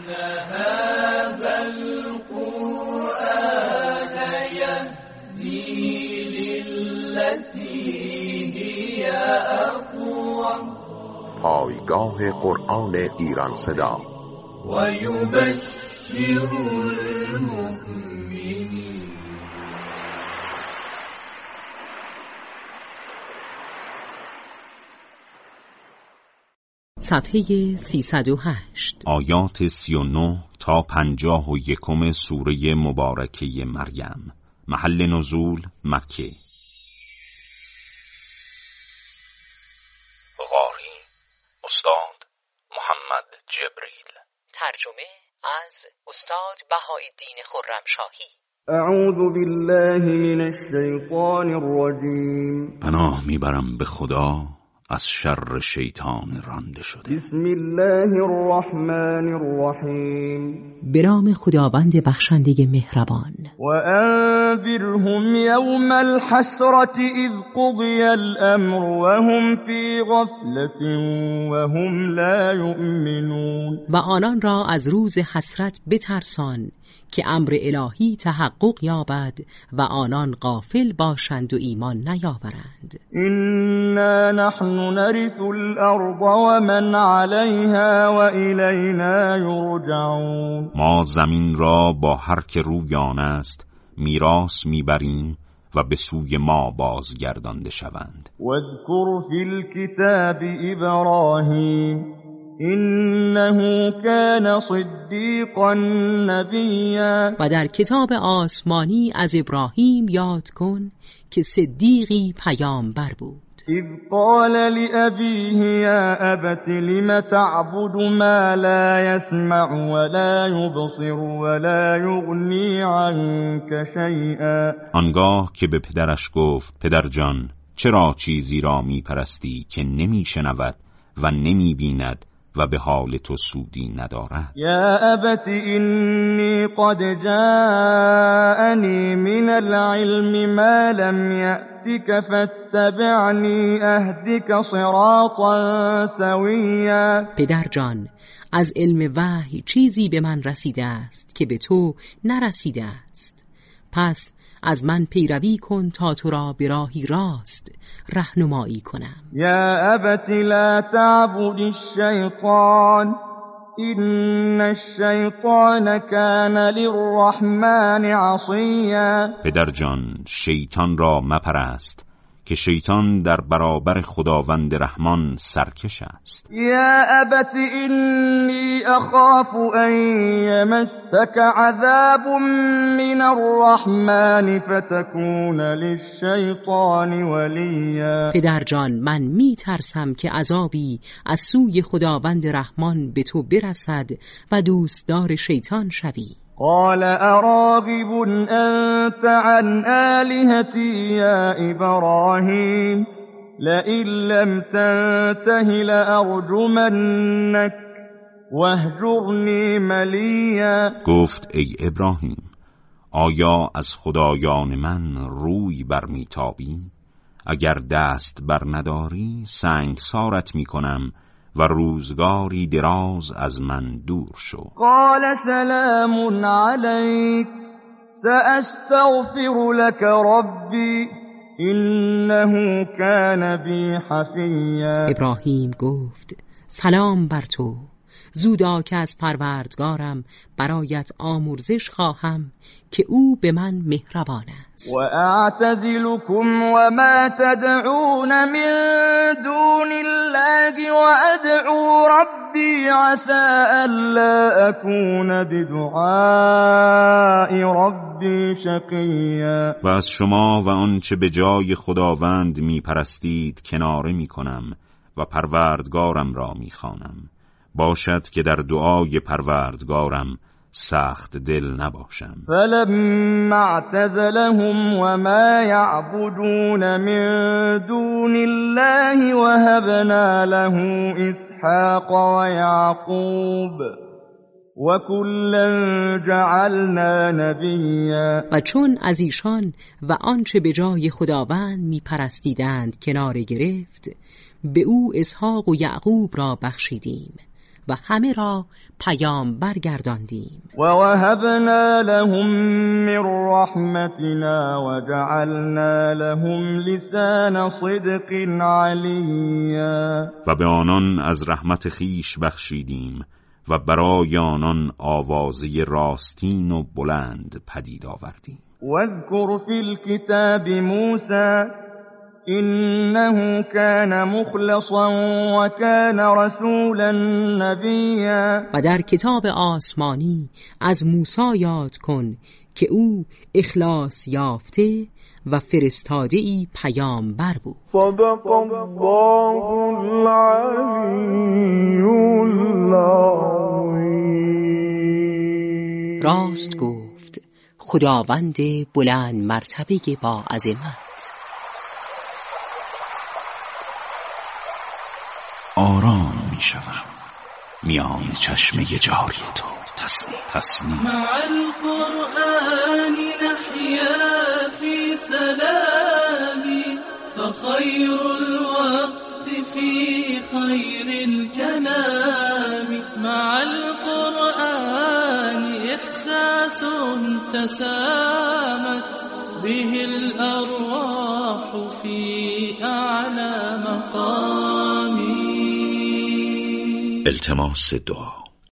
هذا القرآن يهدي للتي هي أقوم. پایگاه قرآن ایران صدا و یبشر المؤمنین. صفحه 308 آیات 39 تا 51 سوره مبارکه مریم. محل نزول مکه. قاری استاد محمد جبریل. ترجمه از استاد بهاءالدین خرمشاهی. اعوذ بالله من الشیطان الرجیم. پناه میبرم به خدا از شر شیطان رانده شده. بسم الله الرحمن الرحیم. به نام خداوند بخشنده مهربان. و انذرهم یوم الحسرة اذ قضی الامر وهم فی غفلة وهم لا یؤمنون. و آنان را از روز حسرت بترسان که امر الهی تحقق یابد و آنان غافل باشند و ایمان نیاورند. إنا نحن نرث الأرض ومن عليها وإلينا يرجعون. ما زمین را با هر که روی آن است میراث میبریم و به سوی ما بازگردانده شوند. واذكر في الكتاب إبراهيم إنه كان صديقا نبيا. و در کتاب آسمانی از ابراهیم یاد کن که صدیقی پیامبر بود. اذ قال لأبيه يا أبت لم تعبد ما لا يسمع ولا يبصر ولا يغني عنك شيئا. آنگاه که به پدرش گفت پدر جان چرا چیزی را میپرستی که نمیشنود و نمیبیند و به حال تو سودی ندارد. یا ابت انی قد جاءنی من العلم ما لم یأتک فاتبعنی اهدک صراطا سویا. پدر جان از علم وحی چیزی به من رسیده است که به تو نرسیده است، پس از من پیروی کن تا تو را به راهی راست راهنمایی کنم. یا ابت لا تعبد الشیطان این الشیطان کان للرحمن عصیا. پدر جان شیطان را مپرست که شیطان در برابر خداوند رحمان سرکش است. یا ابت انی اخاف ان یمسک عذاب من الرحمن فتکون للشیطان ولیا. پدر جان من می ترسم که عذابی از سوی خداوند رحمان به تو برسد و دوستدار شیطان شوی. قال اراغب انت عن آلهتی یا ابراهیم لئن لم تنته لارجمنک واهجرنی ملیا. گفت ای ابراهیم آیا از خدایان من روی برمیتابی؟ اگر دست بر نداری سنگسارت میکنم و روزگاری دراز از من دور شو. قال سلام علیک سأستغفر لك ربی انه کان بی حفیا. ابراهیم گفت سلام بر تو، زودا که از پروردگارم برایت آمرزش خواهم که او به من مهربان است. و اعتزلکم و ما تدعون من دون الله و ادعو ربی عسى الا اکون بدعاء ربی شقیا. و از شما و آنچه به جای خداوند می پرستید کناره می کنم و پروردگارم را می خوانم، باشد که در دعای پروردگارم سخت دل نباشم. فلما اعتزلهم وما يعبدون من دون الله وهبنا له اسحاق ويعقوب وكلا جعلنا نبیا. و چون از ایشان و آنچه به جای خداوند می پرستیدند کناره گرفت، به او اسحاق و یعقوب را بخشیدیم و همه را پیامبر گرداندیم. و وهبنا لهم من رحمتنا وجعلنا لهم لسان صدق علیا. و به آنان از رحمت خیش بخشیدیم و برای آنان آوازه راستین و بلند پدید آوردیم. واذكر في الكتاب موسى إنه كان مخلصا وكان رسولا نبيا. و در کتاب آسمانی از موسی یاد کن که او اخلاص یافته و فرستاده‌ای پیامبر بود. صدق الله العلی العظیم. راست گفت خداوند بلند مرتبه با عظمت. آرام می شوم میان چشمه جاری تو. تسنیم مع القرآن نحيا في سلام فخير الوقت في خير الكلام. مع القرآن إحساس تسامت به الأرواح في أعلى مقام. التماس دعا.